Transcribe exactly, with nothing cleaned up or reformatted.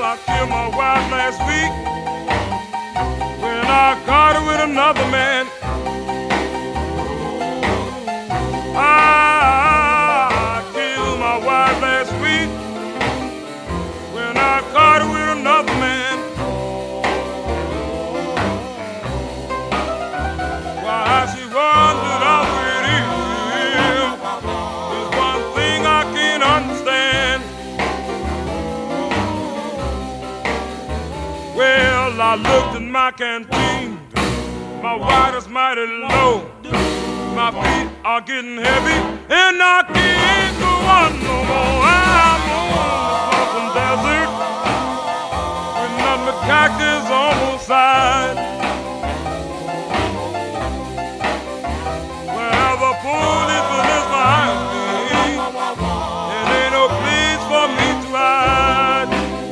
I killed my wife last week when I caught her with another man. I killed my wife last week when I caught her with another man. Why she wandered off with him is one thing I can't understand. Well, I looked in my canteen, my water's mighty low, my feet are getting heavy, and I can't go on no more. I'm on the desert with nothing but cactus on both sides.